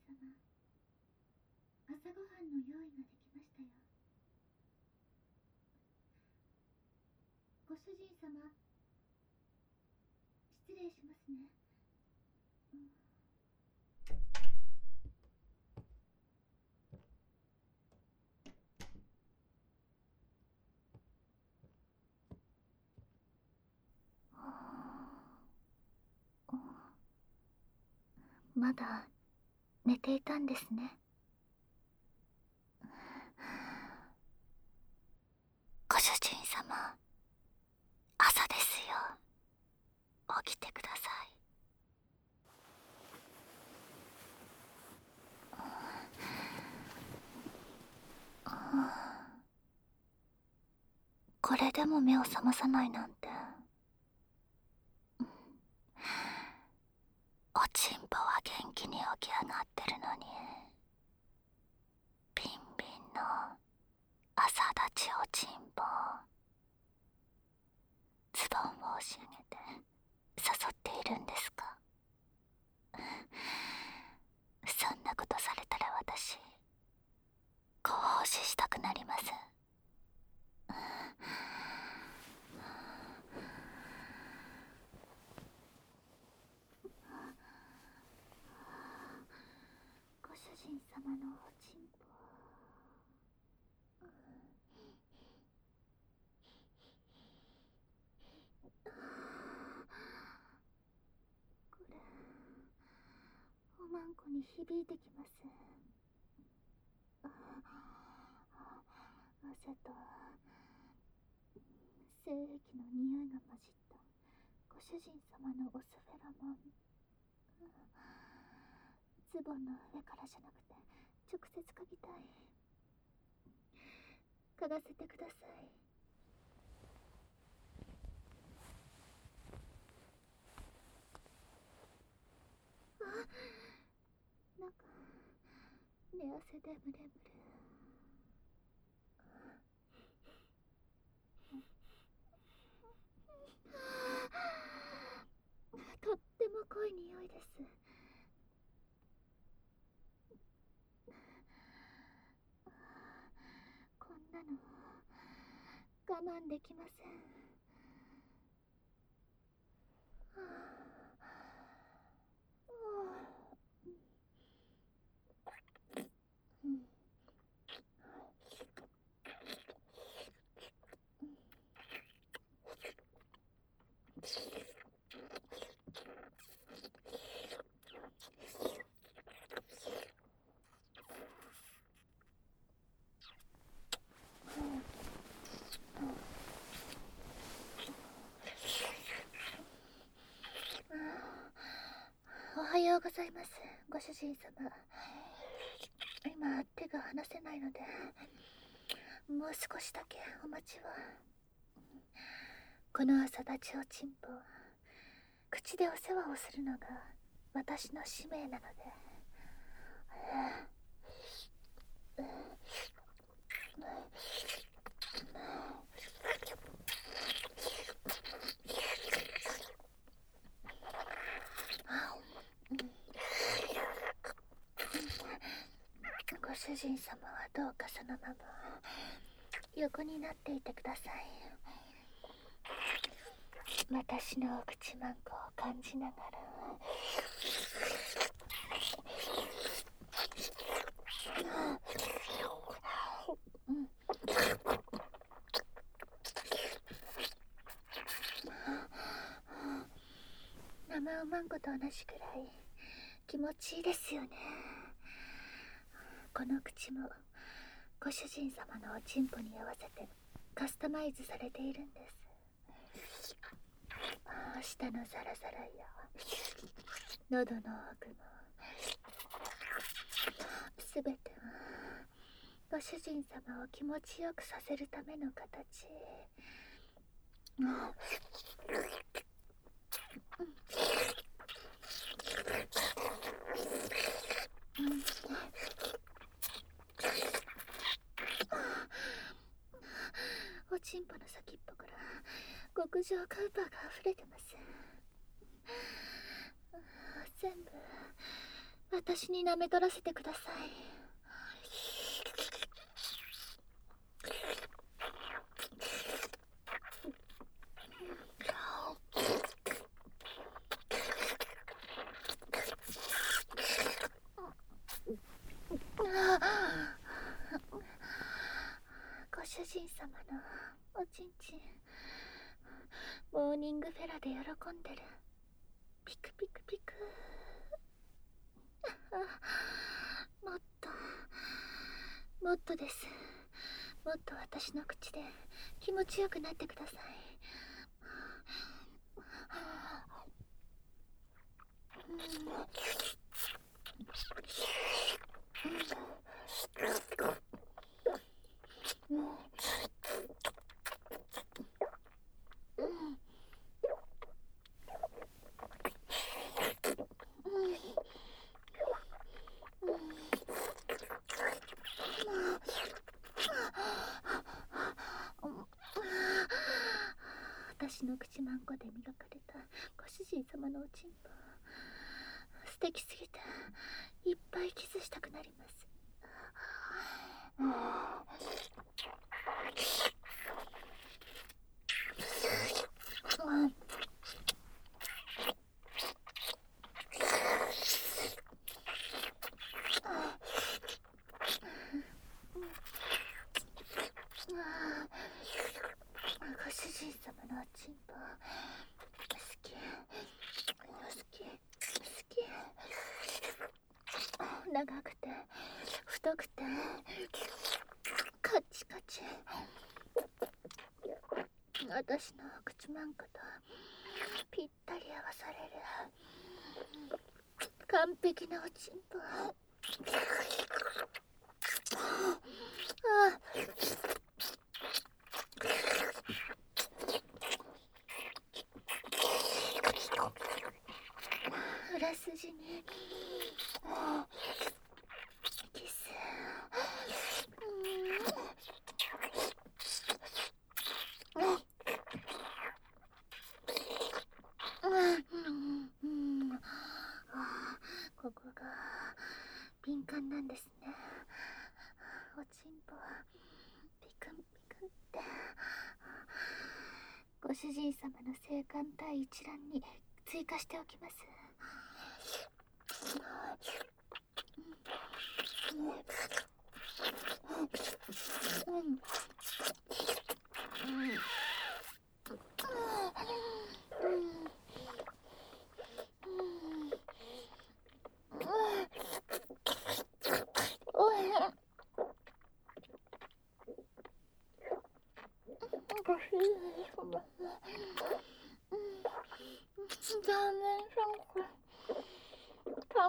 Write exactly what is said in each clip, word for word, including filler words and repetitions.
様、朝ごはんの用意ができましたよ。ご主人様、失礼しますね。うん、まだ寝ていたんですね。ご主人様、朝ですよ。起きてください。これでも目を覚まさないなんて。おちんぽは元気に起き上がってるのに、ビンビンの朝立ちおちんぽ、ズボンを押し上げて誘っているんですか。そんなことされたら私、ご奉仕したくなります。ご主人様のおちんぽ、これおまんこに響いてきます。汗と精液の匂いが混じったご主人様のオスフェロモン。ズボンの上からじゃなくて直接嗅ぎたい。嗅がせてください。あ、なんか寝汗でムレムレ。とっても濃い匂いです。こんなの我慢できません。おはようございます、ご主人様。今手が離せないので、もう少しだけお待ちを。この朝立ちおちんぽ、口でお世話をするのが私の使命なので。ご主人様はどうかそのまま横になっていてください。私のお口まんこを感じながら。うん、生おまんこと同じくらい気持ちいいですよね。この口もご主人様のおちんぽに合わせてカスタマイズされているんです。舌のザラザラや喉の奥もすべてはご主人様を気持ちよくさせるための形。うんうん、おちんぽの先っぽから極上カウパーが溢れてます。全部私に舐め取らせてください。ご主人様のおちんちん、モーニングフェラで喜んでる。ピクピクピク。もっともっとです。もっと私の口で気持ちよくなってください。私の口まんこで磨かれたご主人様のおちんぽ、素敵すぎていっぱいキスしたくなります。ご主人様のおちんぽ好き好き好き。長くて太くてカチカチ。私の口まんことぴったり合わされる完璧なおちんぽ。ああ、裏筋にキス。ここが敏感なんですね。おちんぽピクンピクンって。ご主人様の性感帯一覧に追加しておきます。うんうんご主人様、残念さんこ短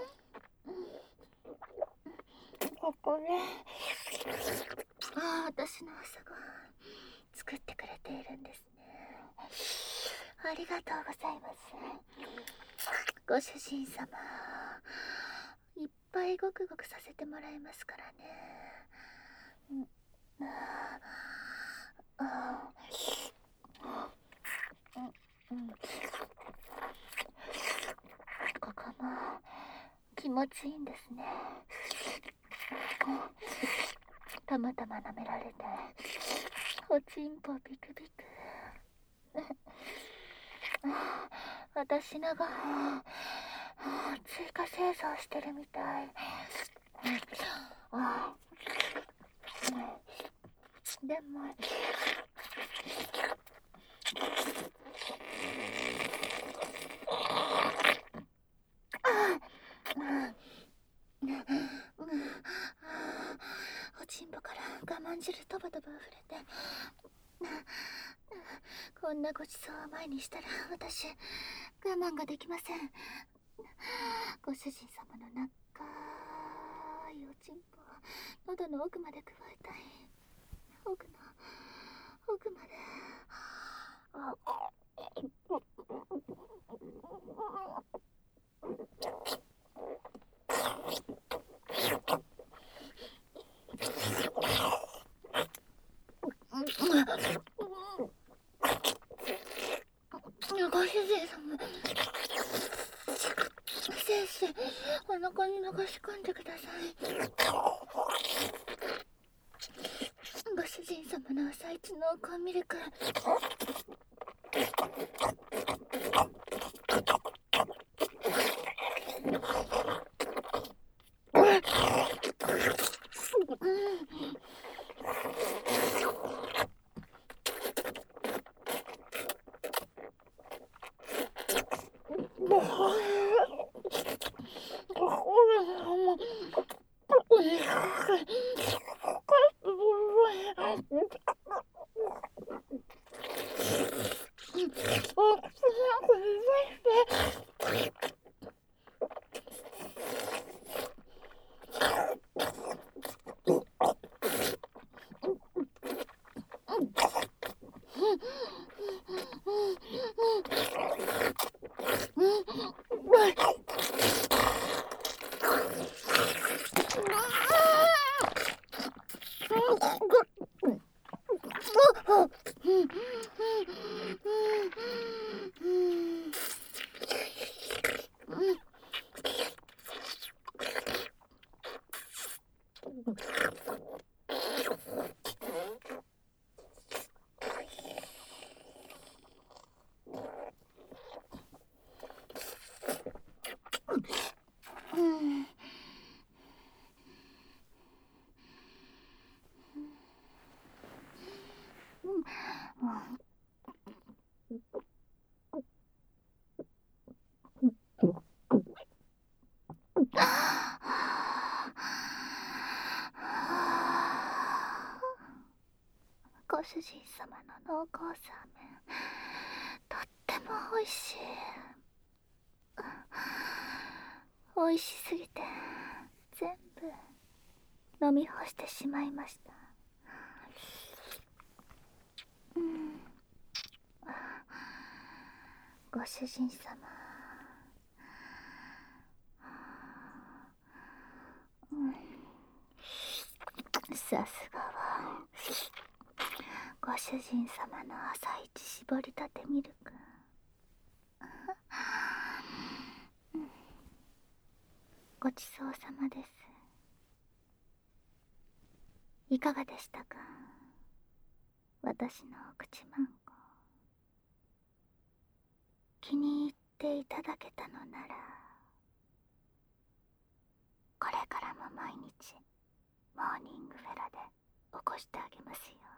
編。ここでああ、私の朝ごはん作ってくれているんですね。ありがとうございます。ご主人様、いっぱいごくごくさせてもらいますからね。うん、ああ、うん、うん、ここも気持ちいいんですね。たまたま舐められておちんぽビクビク。私のご飯追加清掃してるみたい。でもおちんぽから我慢汁とばとば溢れて、こんなごちそうを前にしたら私我慢ができません。ご主人様の長いおちんぽを喉の奥まで加えたい。奥の奥まで。ご主人様、先です。お腹に流し込んでください。ご主人様の朝一のコーンミルク。ご主人様の濃厚サーメン、とっても美味しい。美味しすぎて全部飲み干してしまいました。うん、ご主人様、うん、さすがはご主人様の朝一絞りたてミルク。ごちそうさまです。いかがでしたか、私のお口マンゴー。気に入っていただけたのなら、これからも毎日モーニングフェラで起こしてあげますよ。